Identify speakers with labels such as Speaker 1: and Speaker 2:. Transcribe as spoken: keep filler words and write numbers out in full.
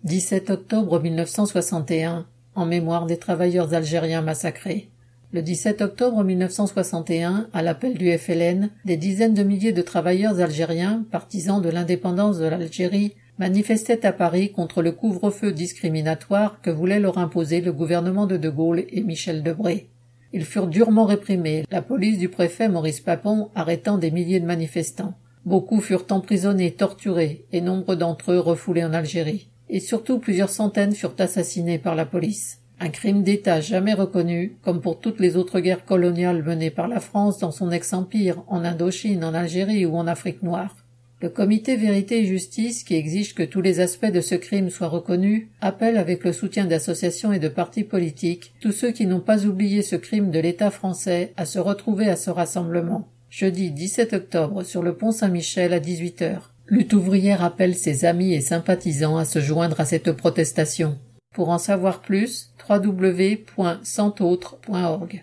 Speaker 1: dix-sept octobre mille neuf cent soixante et un, en mémoire des travailleurs algériens massacrés. Le dix-sept octobre mille neuf cent soixante et un, à l'appel du F L N, des dizaines de milliers de travailleurs algériens, partisans de l'indépendance de l'Algérie, manifestaient à Paris contre le couvre-feu discriminatoire que voulait leur imposer le gouvernement de De Gaulle et Michel Debré. Ils furent durement réprimés, la police du préfet Maurice Papon arrêtant des milliers de manifestants. Beaucoup furent emprisonnés, torturés, et nombre d'entre eux refoulés en Algérie. Et surtout plusieurs centaines furent assassinés par la police. Un crime d'État jamais reconnu, comme pour toutes les autres guerres coloniales menées par la France dans son ex-empire, en Indochine, en Algérie ou en Afrique noire. Le comité Vérité et Justice, qui exige que tous les aspects de ce crime soient reconnus, appelle avec le soutien d'associations et de partis politiques tous ceux qui n'ont pas oublié ce crime de l'État français à se retrouver à ce rassemblement. Jeudi dix-sept octobre sur le pont Saint-Michel à dix-huit heures. Lutte ouvrière appelle ses amis et sympathisants à se joindre à cette protestation. Pour en savoir plus, w w w point cent autres point org.